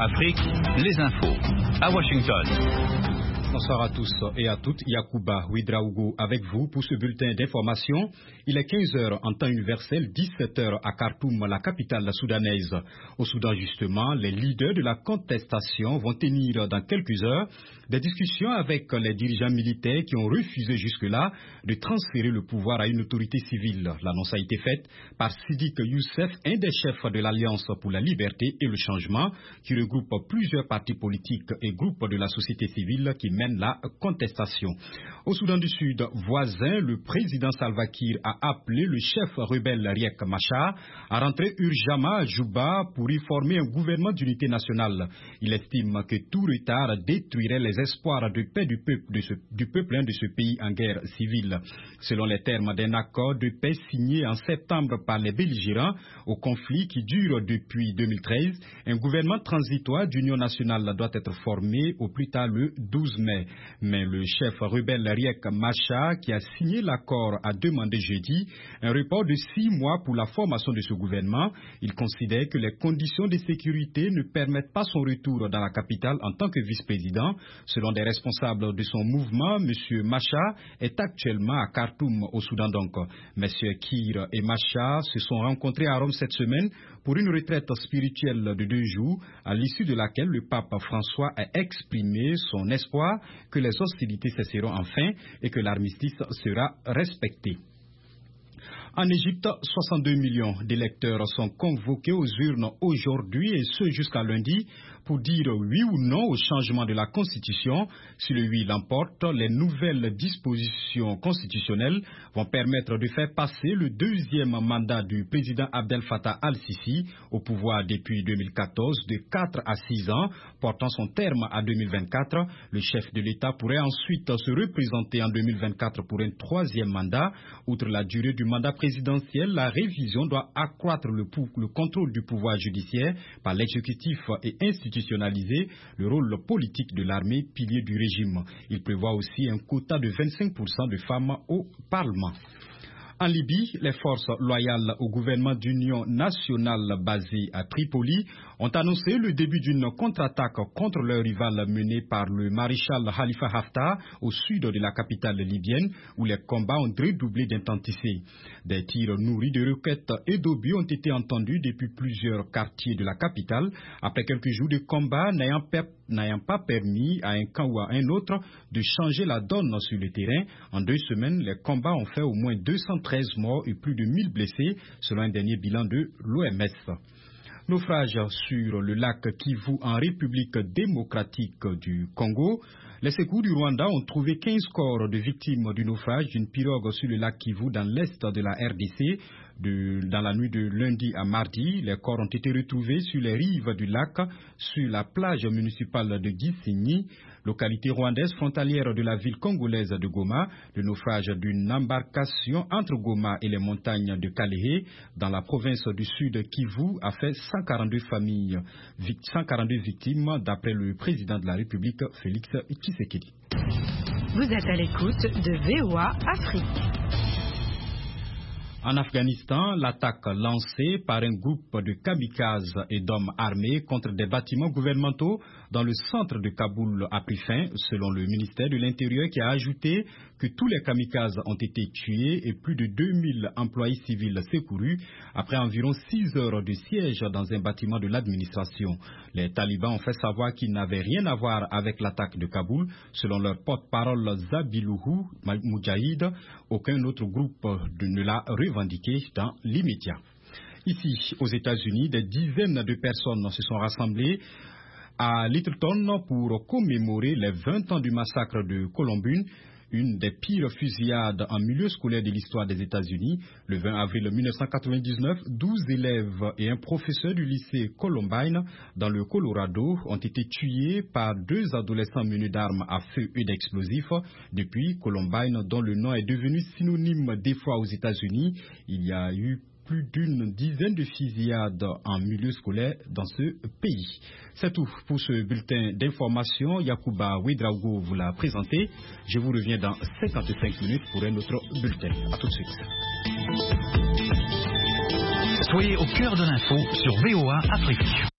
Afrique, les infos. À Washington. Bonsoir à tous et à toutes. Yacouba Ouedraogo avec vous pour ce bulletin d'information. Il est 15h en temps universel, 17h à Khartoum, la capitale soudanaise. Au Soudan, justement, les leaders de la contestation vont tenir dans quelques heures des discussions avec les dirigeants militaires qui ont refusé jusque-là de transférer le pouvoir à une autorité civile. L'annonce a été faite par Sidik Youssef, un des chefs de l'Alliance pour la liberté et le changement, qui regroupe plusieurs partis politiques et groupes de la société civile qui mènent la contestation. Au Soudan du Sud voisin, le président Salva Kiir a appelé le chef rebelle Riek Machar à rentrer urgemment à Juba pour y former un gouvernement d'unité nationale. Il estime que tout retard détruirait les espoirs de paix du peuple de ce pays en guerre civile. Selon les termes d'un accord de paix signé en septembre par les belligérants au conflit qui dure depuis 2013, un gouvernement transitoire d'union nationale doit être formé au plus tard le 12 mai. Mais le chef rebelle Riek Machar, qui a signé l'accord, a demandé jeudi un report de 6 mois pour la formation de ce gouvernement. Il considère que les conditions de sécurité ne permettent pas son retour dans la capitale en tant que vice-président. Selon des responsables de son mouvement, M. Machar est actuellement à Khartoum, au Soudan donc. M. Kiir et Machar se sont rencontrés à Rome cette semaine pour une retraite spirituelle de 2 jours, à l'issue de laquelle le pape François a exprimé son espoir que les hostilités cesseront enfin et que l'armistice sera respecté. En Égypte, 62 millions d'électeurs sont convoqués aux urnes aujourd'hui et ce jusqu'à lundi pour dire oui ou non au changement de la Constitution. Si le oui l'emporte, les nouvelles dispositions constitutionnelles vont permettre de faire passer le 2e mandat du président Abdel Fattah al-Sisi au pouvoir depuis 2014 de 4 à 6 ans, portant son terme à 2024. Le chef de l'État pourrait ensuite se représenter en 2024 pour un 3e mandat. Outre la durée du mandat présidentiel, la révision doit accroître le contrôle du pouvoir judiciaire par l'exécutif et institutionnaliser le rôle politique de l'armée, pilier du régime. Il prévoit aussi un quota de 25% de femmes au Parlement. En Libye, les forces loyales au gouvernement d'union nationale basé à Tripoli ont annoncé le début d'une contre-attaque contre leur rival menée par le maréchal Khalifa Haftar au sud de la capitale libyenne où les combats ont redoublé d'intensité. Des tirs nourris de roquettes et d'obus ont été entendus depuis plusieurs quartiers de la capitale après quelques jours de combats n'ayant pas permis à un camp ou à un autre de changer la donne sur le terrain. En 2 semaines, les combats ont fait au moins 213 morts et plus de 1000 blessés, selon un dernier bilan de l'OMS. Naufrage sur le lac Kivu en République démocratique du Congo. Les secours du Rwanda ont trouvé 15 corps de victimes du naufrage d'une pirogue sur le lac Kivu dans l'est de la RDC. Dans la nuit de lundi à mardi, les corps ont été retrouvés sur les rives du lac, sur la plage municipale de Gisenyi, localité rwandaise frontalière de la ville congolaise de Goma. Le naufrage d'une embarcation entre Goma et les montagnes de Kalehe, dans la province du sud Kivu, a fait 142 victimes, d'après le président de la République, Félix Tshisekedi. Vous êtes à l'écoute de VOA Afrique. En Afghanistan, l'attaque lancée par un groupe de kamikazes et d'hommes armés contre des bâtiments gouvernementaux dans le centre de Kaboul a pris fin, selon le ministère de l'Intérieur qui a ajouté que tous les kamikazes ont été tués et plus de 2000 employés civils secourus après environ 6 heures de siège dans un bâtiment de l'administration. Les talibans ont fait savoir qu'ils n'avaient rien à voir avec l'attaque de Kaboul. Selon leur porte-parole Zabilouhou Moudjahid, aucun autre groupe ne l'a revendiqué dans l'immédiat. Ici, aux États-Unis, des dizaines de personnes se sont rassemblées à Littleton pour commémorer les 20 ans du massacre de Columbine, une des pires fusillades en milieu scolaire de l'histoire des États-Unis. Le 20 avril 1999, 12 élèves et un professeur du lycée Columbine dans le Colorado ont été tués par 2 adolescents munis d'armes à feu et d'explosifs. Depuis, Columbine, dont le nom est devenu synonyme d'effroi aux États-Unis, il y a eu plus d'une dizaine de fusillades en milieu scolaire dans ce pays. C'est tout pour ce bulletin d'information. Yacouba Ouedraogo vous l'a présenté. Je vous reviens dans 55 minutes pour un autre bulletin. À tout de suite. Soyez au cœur de l'info sur VOA Afrique.